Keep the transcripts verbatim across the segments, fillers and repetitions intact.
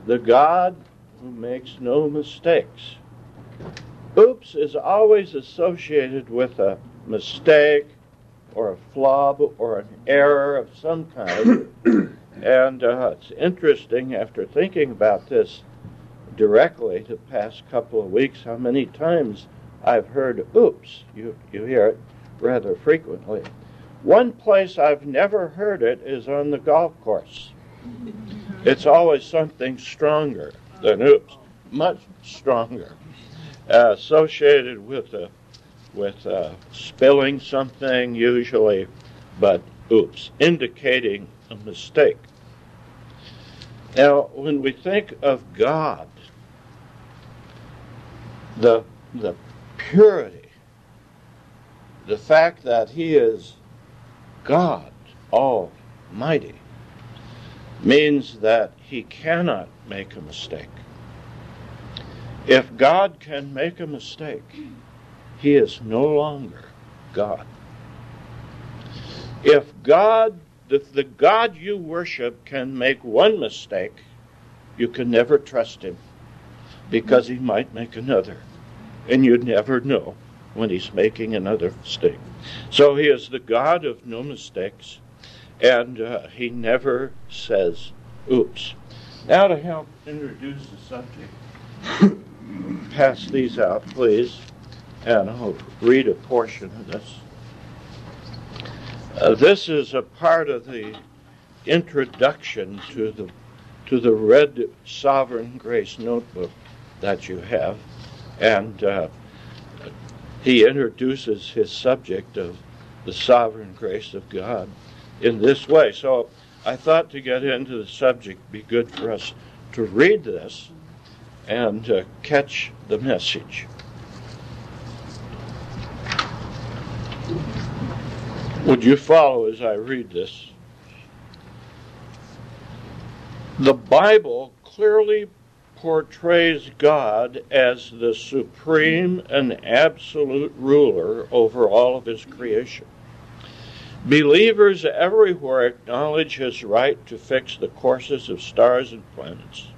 the God who makes no mistakes. Oops is always associated with a mistake or a flub or an error of some kind. And uh, it's interesting, after thinking about this directly the past couple of weeks, how many times I've heard oops. You, you hear it rather frequently. One place I've never heard it is on the golf course. It's always something stronger than oops, much stronger, uh, associated with uh, with uh, spilling something usually, but oops, indicating a mistake. Now, when we think of God, the the purity, the fact that He is God Almighty, means that He cannot make a mistake. If God can make a mistake, He is no longer God. If God, if the God you worship can make one mistake, you can never trust Him, because He might make another, and you'd never know when He's making another mistake. So He is the God of no mistakes, and uh, He never says oops. Now, to help introduce the subject, pass these out, please, and I'll read a portion of this. Uh, this is a part of the introduction to the to the red Sovereign Grace notebook that you have, and uh, he introduces his subject of the sovereign grace of God in this way. So I thought, to get into the subject, it'd be good for us to read this and uh, catch the message. Would you follow as I read this? The Bible clearly portrays God as the supreme and absolute ruler over all of His creation. Believers everywhere acknowledge His right to fix the courses of stars and planets,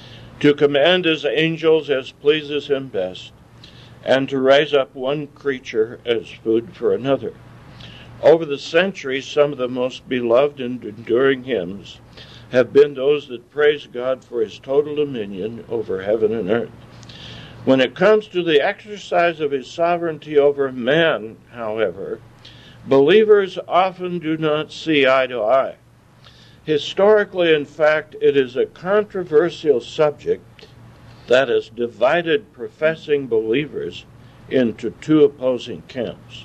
to command His angels as pleases Him best, and to raise up one creature as food for another. Over the centuries, some of the most beloved and enduring hymns have been those that praise God for His total dominion over heaven and earth. When it comes to the exercise of His sovereignty over man, however, believers often do not see eye to eye. Historically, in fact, it is a controversial subject that has divided professing believers into two opposing camps.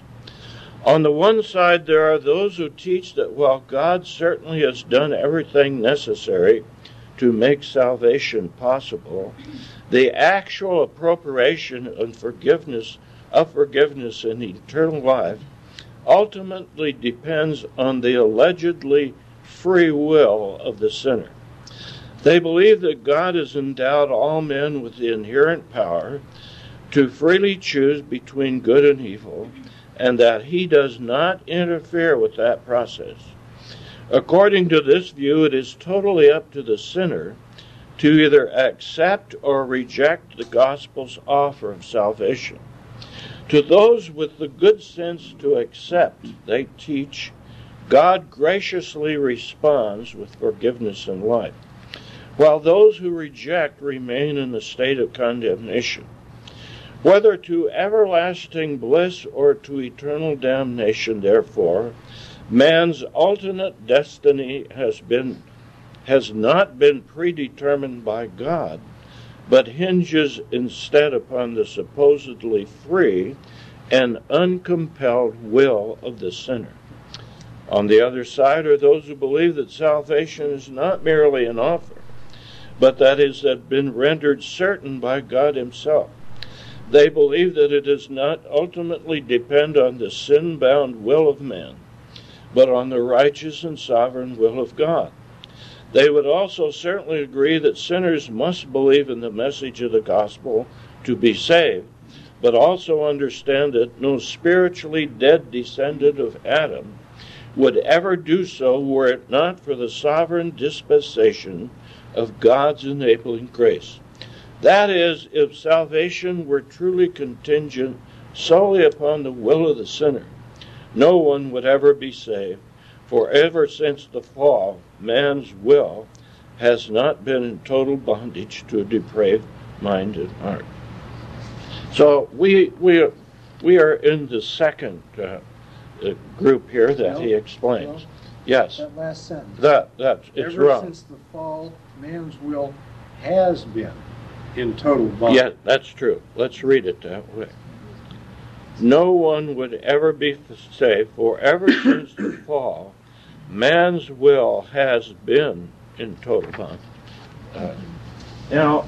On the one side, there are those who teach that while God certainly has done everything necessary to make salvation possible, the actual appropriation and forgiveness of forgiveness in eternal life ultimately depends on the allegedly free will of the sinner. They believe that God has endowed all men with the inherent power to freely choose between good and evil, and that He does not interfere with that process. According to this view, it is totally up to the sinner to either accept or reject the gospel's offer of salvation. To those with the good sense to accept, they teach, God graciously responds with forgiveness and life, while those who reject remain in a state of condemnation. Whether to everlasting bliss or to eternal damnation, therefore, man's ultimate destiny has been has not been predetermined by God, but hinges instead upon the supposedly free and uncompelled will of the sinner. On the other side are those who believe that salvation is not merely an offer, but that it has been rendered certain by God Himself. They believe that it does not ultimately depend on the sin-bound will of man, but on the righteous and sovereign will of God. They would also certainly agree that sinners must believe in the message of the gospel to be saved, but also understand that no spiritually dead descendant of Adam would ever do so were it not for the sovereign dispensation of God's enabling grace. That is, if salvation were truly contingent solely upon the will of the sinner, no one would ever be saved, for ever since the fall, man's will has not been in total bondage to a depraved mind and heart. So we we we are in the second uh, uh, group here that Well, he explains. well, Yes, That last sentence. that that's it's Ever wrong. since the fall, man's will has been in total bondage. Yeah, that's true. Let's read it that way. No one would ever be saved, for ever since the fall, man's will has been in total bondage. Uh, now,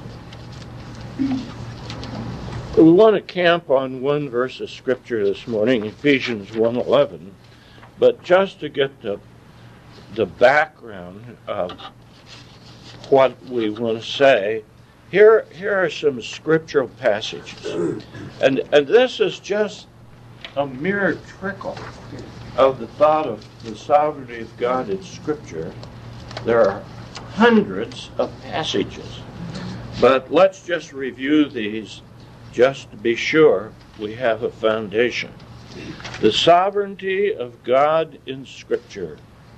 we want to camp on one verse of Scripture this morning, Ephesians one eleven, but just to get the, the background of what we want to say, Here, here are some scriptural passages, and and this is just a mere trickle of the thought of the sovereignty of God in Scripture. There are hundreds of passages, but let's just review these just to be sure we have a foundation. The sovereignty of God in Scripture.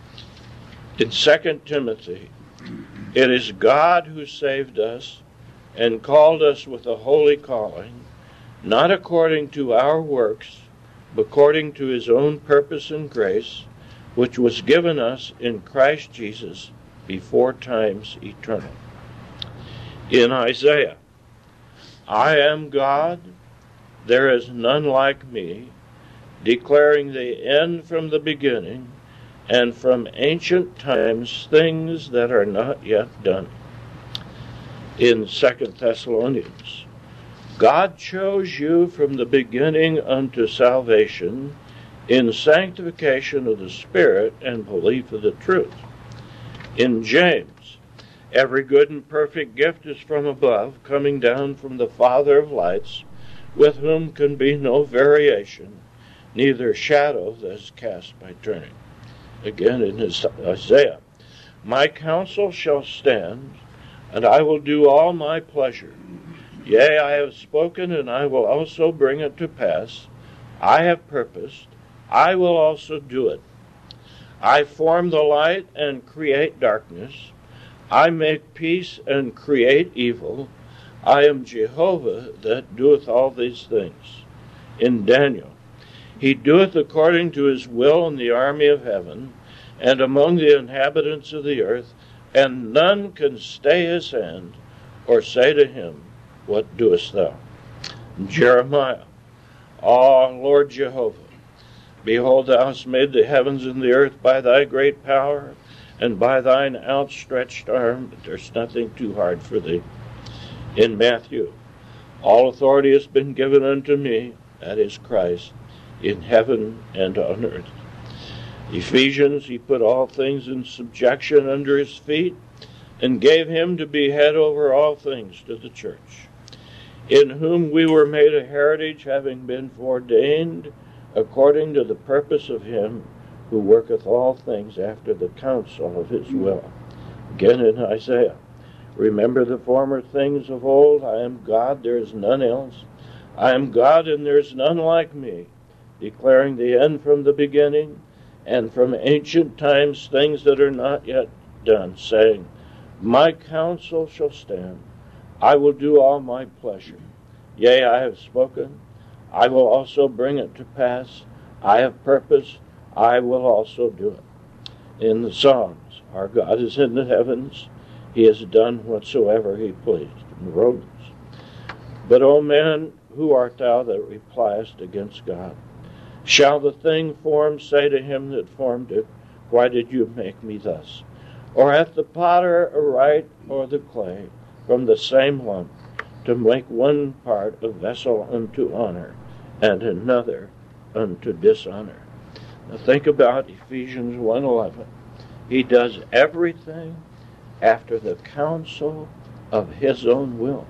In Second Timothy, it is God who saved us and called us with a holy calling, not according to our works, but according to his own purpose and grace, which was given us in Christ Jesus before times eternal. In Isaiah, I am God, there is none like me, declaring the end from the beginning, and from ancient times things that are not yet done. In Second Thessalonians, God chose you from the beginning unto salvation in sanctification of the Spirit and belief of the truth. In James, every good and perfect gift is from above, coming down from the Father of lights, with whom can be no variation, neither shadow that is cast by turning. Again in Isaiah, my counsel shall stand, and I will do all my pleasure. Yea, I have spoken, and I will also bring it to pass. I have purposed, I will also do it. I form the light and create darkness. I make peace and create evil. I am Jehovah that doeth all these things. In Daniel, he doeth according to his will in the army of heaven, and among the inhabitants of the earth, and none can stay his hand, or say to him, what doest thou? Jeremiah, Ah, Lord Jehovah, behold, thou hast made the heavens and the earth by thy great power, and by thine outstretched arm, but there's nothing too hard for thee. In Matthew, all authority has been given unto me, that is Christ, in heaven and on earth. Ephesians, he put all things in subjection under his feet, and gave him to be head over all things to the church, in whom we were made a heritage, having been foreordained according to the purpose of him who worketh all things after the counsel of his will. Again in Isaiah, remember the former things of old. I am God, there is none else. I am God, and there is none like me, declaring the end from the beginning, and from ancient times things that are not yet done, saying, my counsel shall stand, I will do all my pleasure. Yea, I have spoken, I will also bring it to pass. I have purposed, I will also do it. In the Psalms, our God is in the heavens, he has done whatsoever he pleased. In Romans, but, O man, who art thou that repliest against God? Shall the thing formed say to him that formed it, why did you make me thus? Or hath the potter a right, or the clay, from the same lump, to make one part a vessel unto honor, and another unto dishonor? Now think about Ephesians one eleven. He does everything after the counsel of his own will.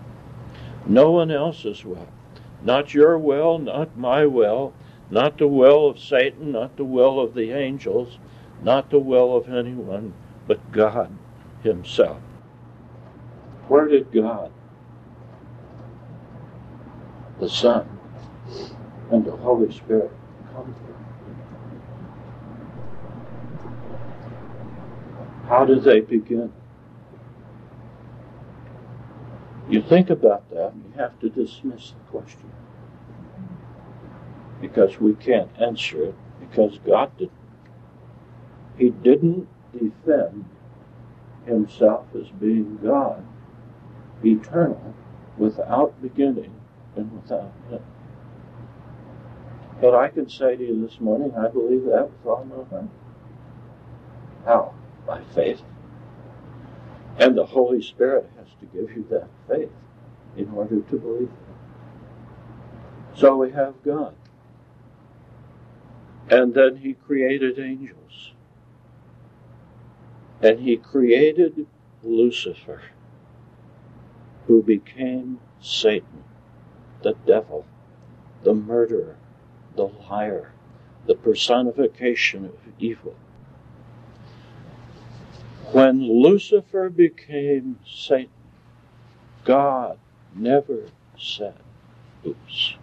No one else's will. Not your will, not my will, not the will of Satan, not the will of the angels, not the will of anyone, but God himself. Where did God, the Son, and the Holy Spirit come from? How did they begin? You think about that, and you have to dismiss the question. Because we can't answer it, because God didn't. He didn't defend himself as being God, eternal, without beginning and without end. But I can say to you this morning, I believe that with all my heart. How? By faith. And the Holy Spirit has to give you that faith in order to believe it. So we have God. And then he created angels. And he created Lucifer, who became Satan, the devil, the murderer, the liar, the personification of evil. When Lucifer became Satan, God never said, oops.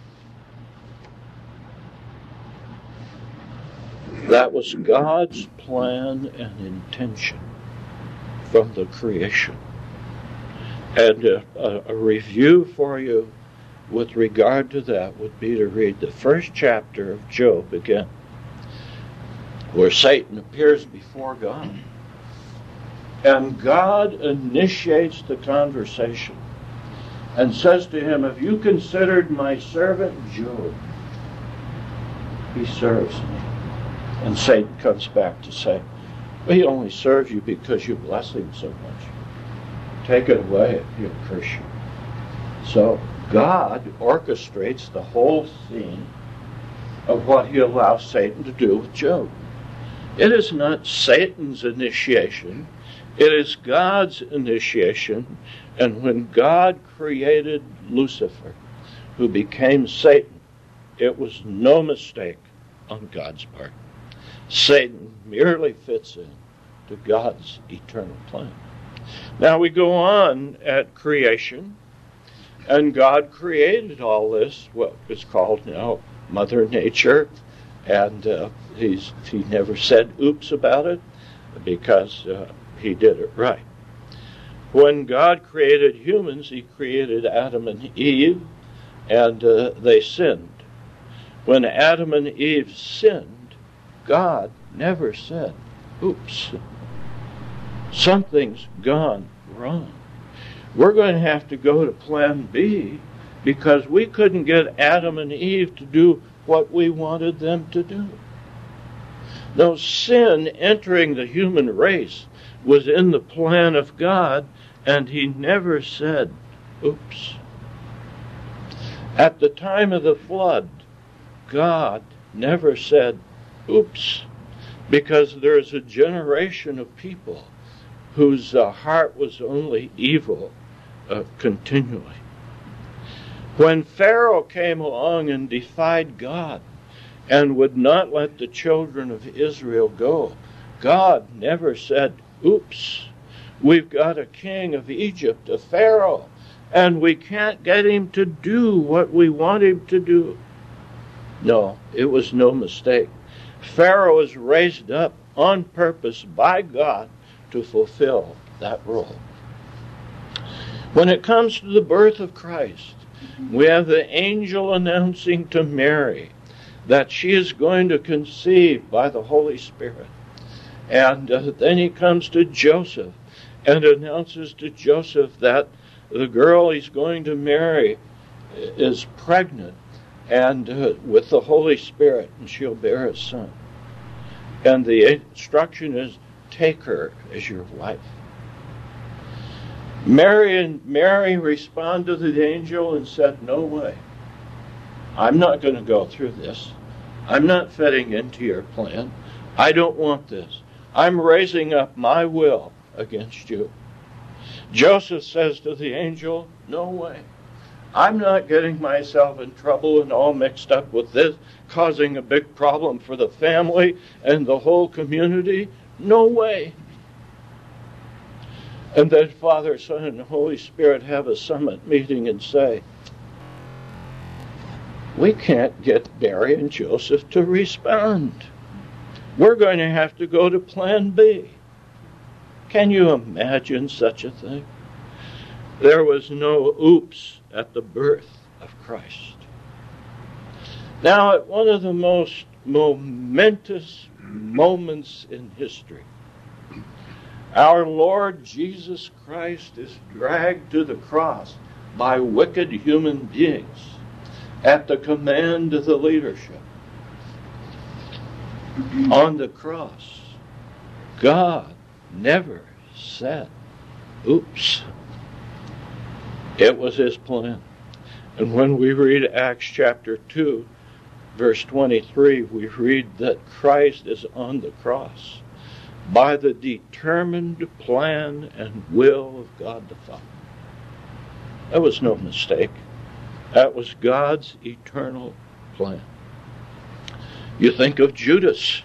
That was God's plan and intention from the creation. And a, a, a review for you with regard to that would be to read the first chapter of Job again, where Satan appears before God. And God initiates the conversation and says to him, have you considered my servant Job? He serves me. And Satan comes back to say, well, he only serves you because you bless him so much. Take it away, he'll curse you. So God orchestrates the whole scene of what he allows Satan to do with Job. It is not Satan's initiation. It is God's initiation. And when God created Lucifer, who became Satan, it was no mistake on God's part. Satan merely fits in to God's eternal plan. Now we go on at creation, and God created all this, what is called now Mother Nature, and uh, he's he never said oops about it, because uh, he did it right. When God created humans, he created Adam and Eve, and uh, they sinned. When Adam and Eve sinned, God never said, oops, something's gone wrong. We're going to have to go to plan B because we couldn't get Adam and Eve to do what we wanted them to do. No, sin entering the human race was in the plan of God, and he never said, oops. At the time of the flood, God never said, oops, because there's a generation of people whose uh, heart was only evil uh, continually. When Pharaoh came along and defied God and would not let the children of Israel go, God never said, oops, we've got a king of Egypt, a Pharaoh, and we can't get him to do what we want him to do. No, it was no mistake. Pharaoh was raised up on purpose by God to fulfill that role. When it comes to the birth of Christ, we have the angel announcing to Mary that she is going to conceive by the Holy Spirit. And uh, then he comes to Joseph and announces to Joseph that the girl he's going to marry is pregnant and uh, with the Holy Spirit, and she'll bear a son. And the instruction is, take her as your wife. Mary and Mary responded to the angel and said, no way. I'm not going to go through this. I'm not fitting into your plan. I don't want this. I'm raising up my will against you. Joseph says to the angel, no way. I'm not getting myself in trouble and all mixed up with this, causing a big problem for the family and the whole community. No way. And then Father, Son, and Holy Spirit have a summit meeting and say, we can't get Mary and Joseph to respond. We're going to have to go to plan B. Can you imagine such a thing? There was no oops at the birth of Christ. Now, at one of the most momentous moments in history, our Lord Jesus Christ is dragged to the cross by wicked human beings at the command of the leadership. On the cross, God never said, oops. It was his plan. And when we read Acts chapter two, verse twenty-three, we read that Christ is on the cross by the determined plan and will of God the Father. That was no mistake. That was God's eternal plan. You think of Judas.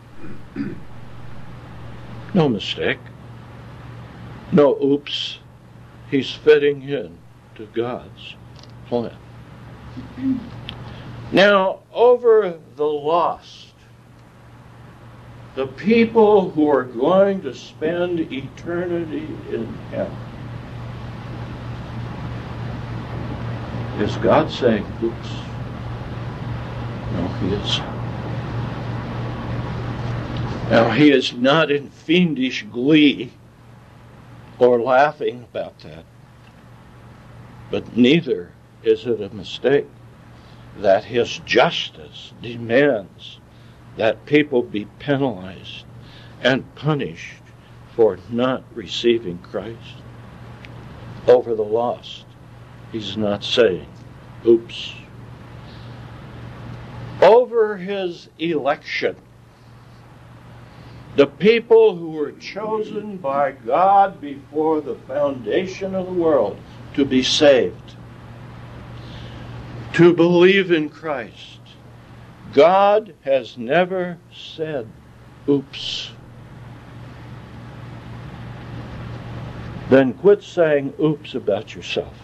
No mistake. No oops. He's fitting in to God's plan. Now, over the lost, the people who are going to spend eternity in hell, is God saying, oops? No, he is. Now, he is not in fiendish glee or laughing about that. But neither is it a mistake that his justice demands that people be penalized and punished for not receiving Christ. Over the lost, he's not saying, oops. Over his election, the people who were chosen by God before the foundation of the world to be saved, to believe in Christ, God has never said, oops. Then quit saying oops about yourself.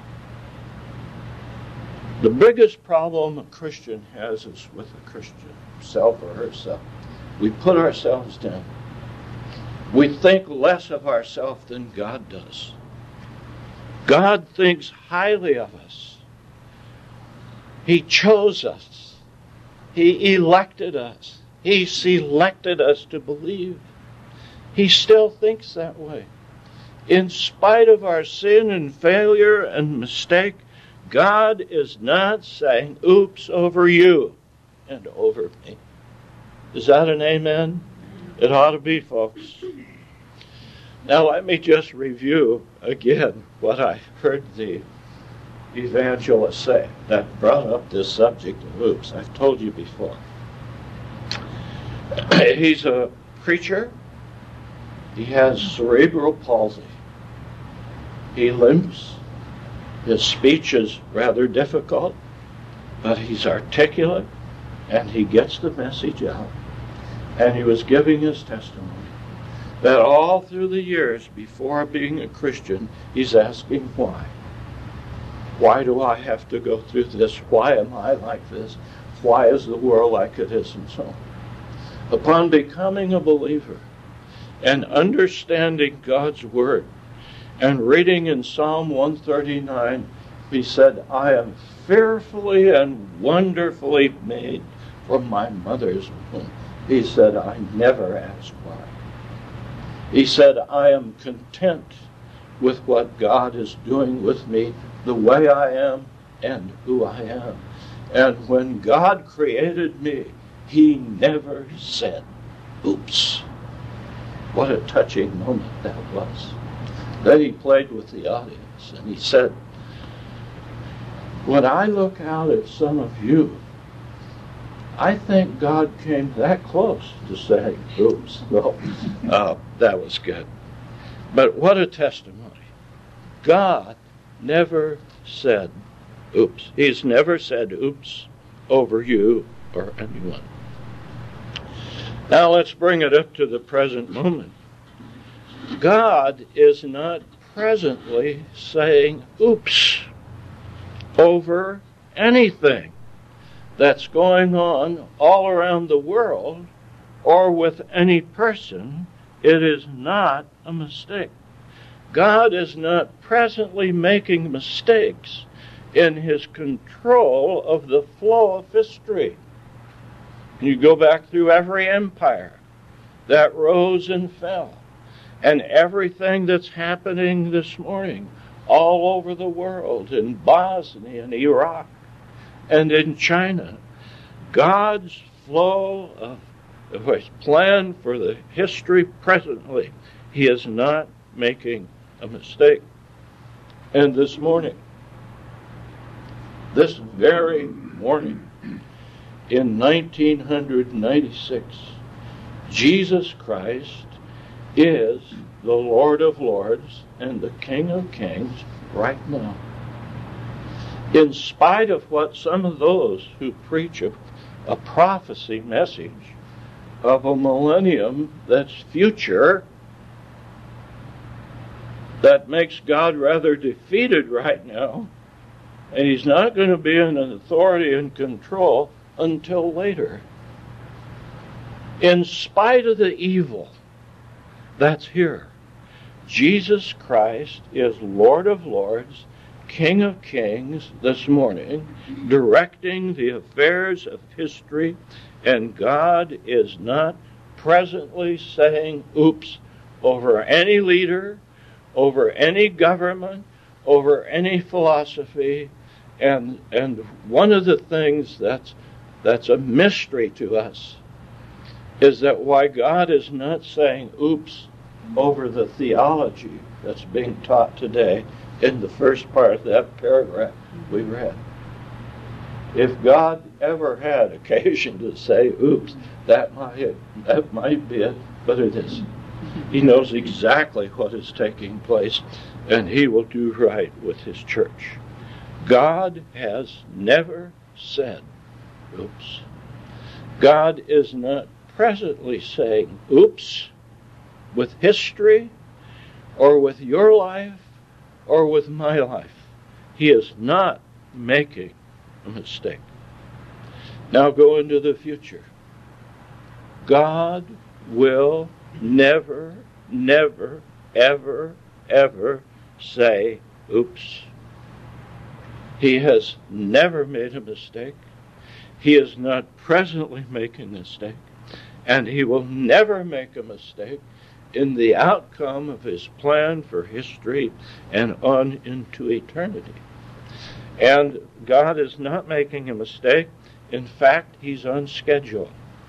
The biggest problem a Christian has is with a Christian, self or herself. We put ourselves down. We think less of ourselves than God does. God thinks highly of us. He chose us. He elected us. He selected us to believe. He still thinks that way. In spite of our sin and failure and mistake, God is not saying, oops, over you and over me. Is that an amen? It ought to be, folks. Now let me just review again what I heard the evangelist say that brought up this subject of oops. I've told you before. He's a preacher. He has cerebral palsy. He limps. His speech is rather difficult, but he's articulate and he gets the message out. And he was giving his testimony that all through the years before being a Christian, he's asking why. Why do I have to go through this? Why am I like this? Why is the world like it is? And so on. Upon becoming a believer and understanding God's word and reading in Psalm one thirty-nine, he said, I am fearfully and wonderfully made from my mother's womb. He said, I never asked why. He said, I am content with what God is doing with me, the way I am and who I am. And when God created me, he never said, oops. What a touching moment that was. Then he played with the audience and he said, when I look out at some of you, I think God came that close to saying, oops. Well, uh, that was good. But what a testimony. God never said, oops. He's never said oops over you or anyone. Now let's bring it up to the present moment. God is not presently saying oops over anything that's going on all around the world or with any person. It is not a mistake. God is not presently making mistakes in his control of the flow of history. You go back through every empire that rose and fell, and everything that's happening this morning all over the world, in Bosnia and Iraq and in China. God's flow of his plan for the history presently, he is not making a mistake. And this morning, this very morning, in nineteen ninety-six, Jesus Christ is the Lord of Lords and the King of Kings right now. In spite of what some of those who preach a, a prophecy message of a millennium that's future, that makes God rather defeated right now, and he's not going to be in authority and control until later. In spite of the evil that's here, Jesus Christ is Lord of Lords, King of Kings this morning, directing the affairs of history, and God is not presently saying oops over any leader, over any government, over any philosophy. And and one of the things that's that's a mystery to us is that why God is not saying oops over the theology that's being taught today in the first part of that paragraph we read. If God ever had occasion to say oops, that might that might be it, but it isn't. He knows exactly what is taking place, and he will do right with his church. God has never said oops. God is not presently saying oops with history or with your life or with my life. He is not making a mistake. Now go into the future. God will never, never, ever, ever say oops. He has never made a mistake. He is not presently making a mistake. And he will never make a mistake in the outcome of his plan for history and on into eternity. And God is not making a mistake. In fact, he's on schedule.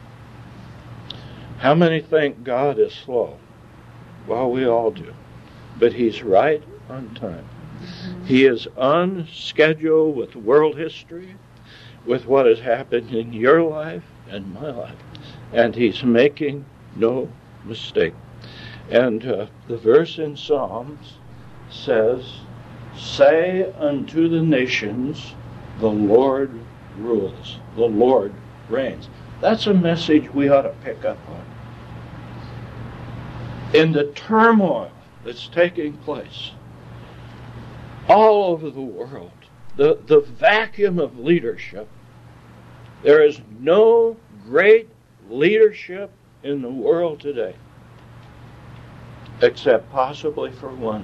How many think God is slow? Well, we all do. But he's right on time. He is on schedule with world history, with what has happened in your life and my life. And he's making no mistake. And uh, the verse in Psalms says, "Say unto the nations, the Lord rules, the Lord reigns." That's a message we ought to pick up on. In the turmoil that's taking place all over the world, the, the vacuum of leadership, there is no great leadership in the world today, except possibly for one.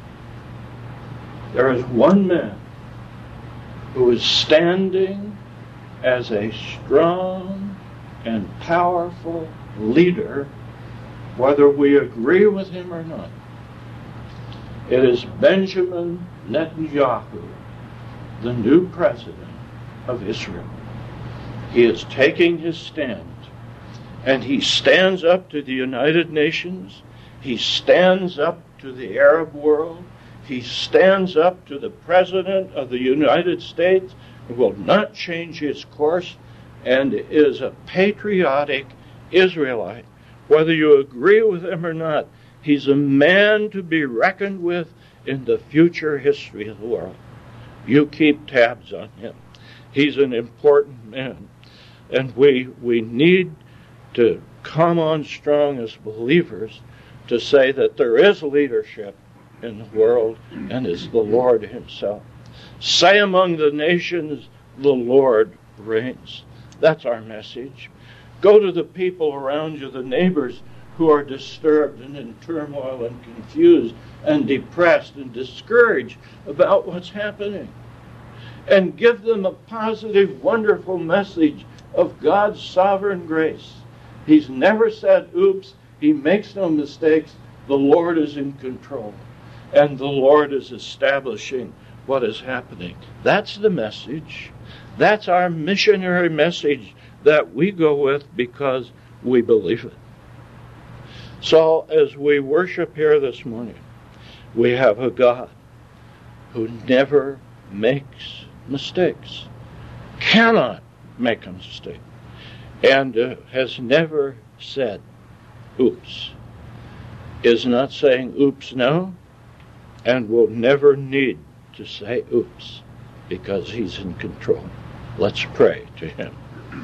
There is one man who is standing as a strong and powerful leader, whether we agree with him or not. It is Benjamin Netanyahu, the new president of Israel. He is taking his stand, and he stands up to the United Nations. He stands up to the Arab world. He stands up to the President of the United States and will not change his course, and is a patriotic Israelite. Whether you agree with him or not, he's a man to be reckoned with in the future history of the world. You keep tabs on him. He's an important man. And we, we need to come on strong as believers to say that there is leadership in the world and is the Lord himself. Say among the nations, the Lord reigns. That's our message. Go to the people around you, the neighbors who are disturbed and in turmoil and confused and depressed and discouraged about what's happening. And give them a positive, wonderful message of God's sovereign grace. He's never said, oops, he makes no mistakes. The Lord is in control. And the Lord is establishing what is happening. That's the message. That's our missionary message that we go with because we believe it. So as we worship here this morning, we have a God who never makes mistakes, cannot make a mistake, and uh, has never said, oops, is not saying oops now, and will never need to say oops because he's in control. Let's pray to him.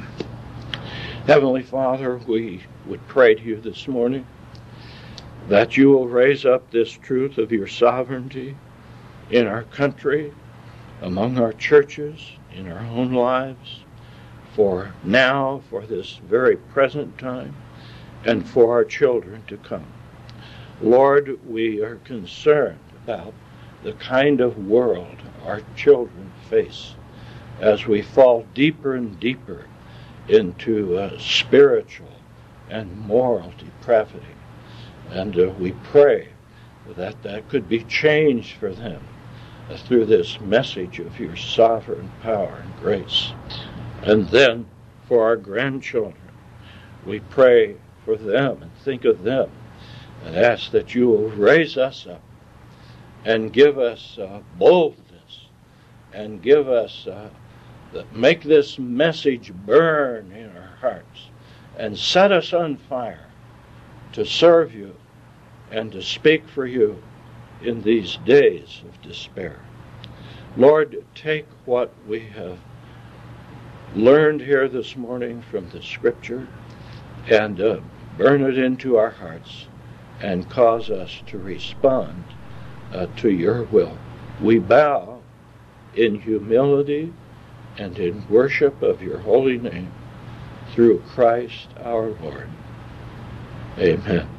Heavenly Father, we would pray to you this morning that you will raise up this truth of your sovereignty in our country, among our churches, in our own lives, for now, for this very present time, and for our children to come. Lord, we are concerned about the kind of world our children face as we fall deeper and deeper into uh, spiritual and moral depravity. And uh, we pray that that could be changed for them uh, through this message of your sovereign power and grace. And then for our grandchildren, we pray for them and think of them and ask that you will raise us up and give us uh, boldness and give us, uh, the, make this message burn in our hearts and set us on fire to serve you and to speak for you in these days of despair. Lord, take what we have learned here this morning from the Scripture and uh, burn it into our hearts and cause us to respond uh, to your will. We bow in humility and in worship of your holy name through Christ our Lord. Amen.